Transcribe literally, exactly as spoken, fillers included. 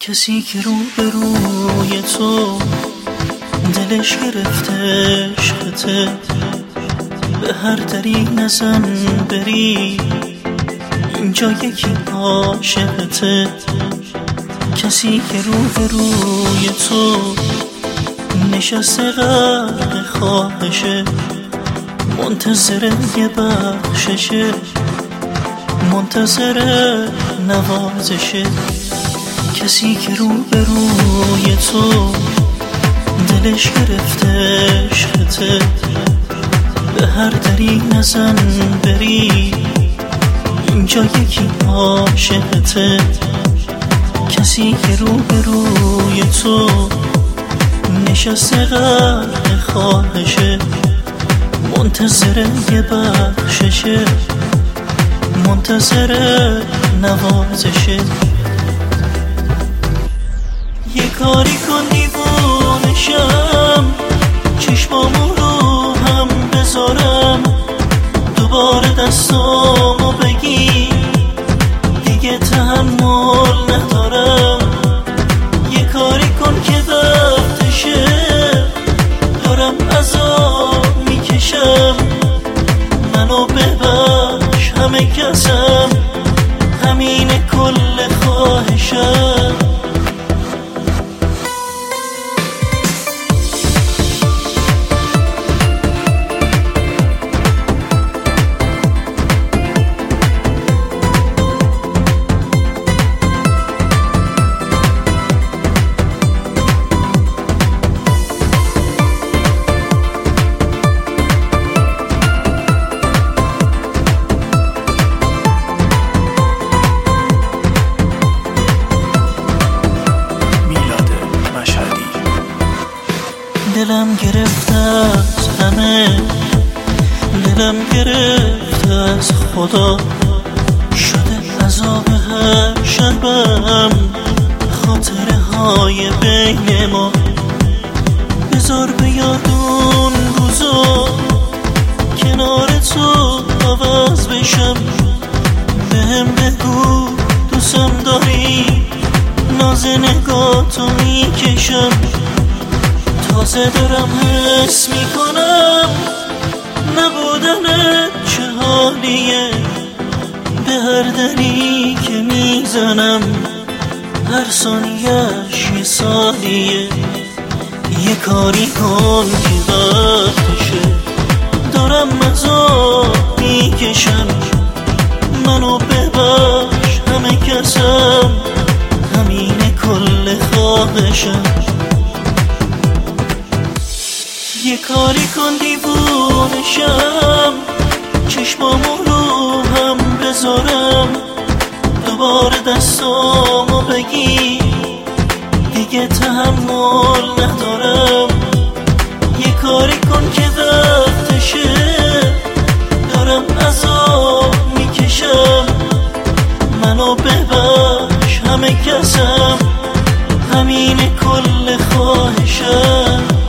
کسی که رو به روی تو دلش گرفته عشقته، به هر دری نزن بری اینجا یکی عاشقته. کسی که رو به روی تو نشسته غرق خواهشه، منتظر یه بخششه، منتظر نوازشه. کسی که رو به روی تو دلش گرفته عشقته، به هر دری نزن بری اینجا یکی عاشقته. کسی که رو به روی تو نشسته غرق خواهشه، منتظر یه بخششه، منتظر نوازشه. یه کاری کن دیوونشم، چشمامو رو هم بذارم، دوباره دستامو بگی دیگه تحمل ندارم. یه کاری کن که وقتشه، دارم عذاب میکشم، منو ببخش همه کسم، همین کل خواهشم. دلم گرفته از همه، دلم گرفته از خدا، شده عذاب هر شبم خاطره های بین ما. بذار به یاد اون روزا کنار تو عوض بشم، بهم بگو دوستم داری، ناز نگاهتو میکشم. تازه دارم حس میکنم نبودنت چه حالیه، به هر دری که میزنم هر ثانیه‌اش یه سالیه. یه کاری کن که وقتشه، دارم عذاب میکشم، منو ببخش همه کسم، همین کل خواهشم. یه کاری کن دیوونشم، چشمامو رو هم بذارم، دوباره دستامو بگی دیگه تحمل ندارم. یه کاری کن که وقتشه، دارم عذاب میکشم، منو ببخش همه کسم، همین کل خواهشم.